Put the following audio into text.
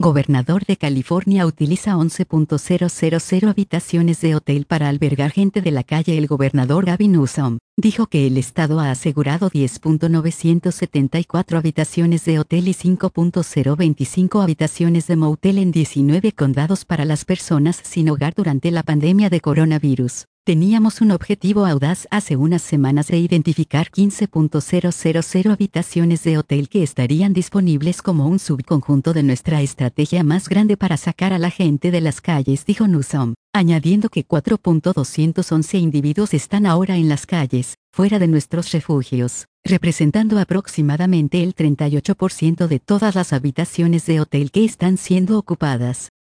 Gobernador de California utiliza 11.000 habitaciones de hotel para albergar gente de la calle. El gobernador Gavin Newsom dijo que el estado ha asegurado 10.974 habitaciones de hotel y 5.025 habitaciones de motel en 19 condados para las personas sin hogar durante la pandemia de coronavirus. Teníamos un objetivo audaz hace unas semanas de identificar 15.000 habitaciones de hotel que estarían disponibles como un subconjunto de nuestra estrategia más grande para sacar a la gente de las calles, dijo Newsom, añadiendo que 4.211 individuos están ahora en las calles, fuera de nuestros refugios, representando aproximadamente el 38% de todas las habitaciones de hotel que están siendo ocupadas.